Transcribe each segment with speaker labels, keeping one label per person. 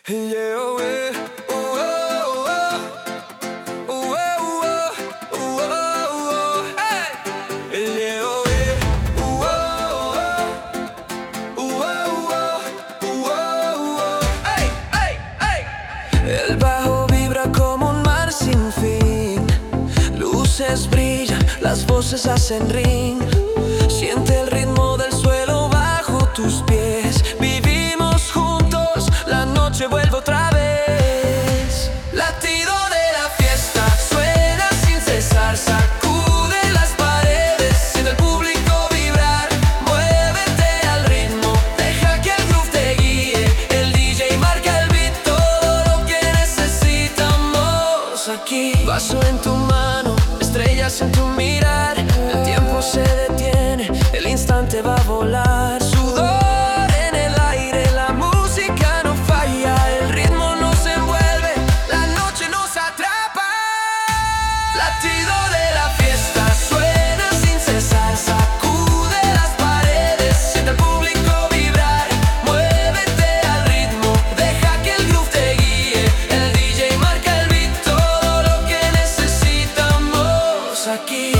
Speaker 1: Yeah, oh, yeah. Oh, oh, oh. Oh, oh, oh. Oh, oh, oh. Hey. Yeah, oh, yeah. Oh, oh, oh. Oh, oh, oh. Oh, oh, oh. Hey, hey, hey. El bajo vibra como un mar sin fin. Luces brillan, las voces hacen ring. Siente el ritmo del suelo bajo tus pies. Vivimos juntos, la noche vuelve otra vez. Latido de la fiesta, suena sin cesar. Sacude las paredes, siente el público vibrar. Muévete al ritmo, deja que el groove te guíe. El DJ marca el beat, todo lo que necesitamos aquí. Vaso en tu mano, estrellas en tu mirar. El tiempo se detiene, el instante va a volar. Sudor en el aire, la música no falla. El ritmo nos envuelve, la noche nos atrapa. Latido de la fiesta, suena sin cesar. Sacude las paredes, siente el público vibrar. Muévete al ritmo, deja que el groove te guíe. El DJ marca el beat, todo lo que necesitamos aquí.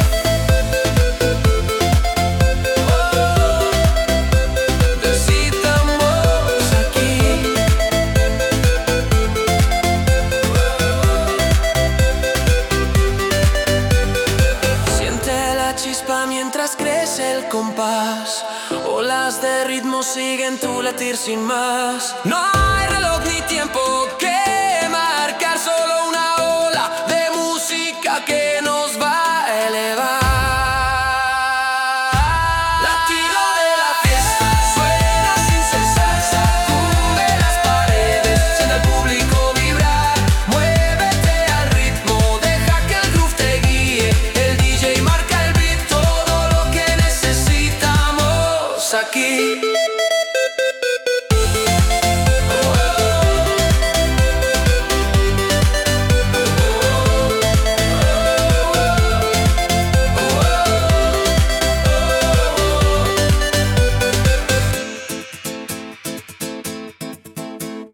Speaker 1: Mientras crece el compás, olas de ritmo siguen tu latir sin más. No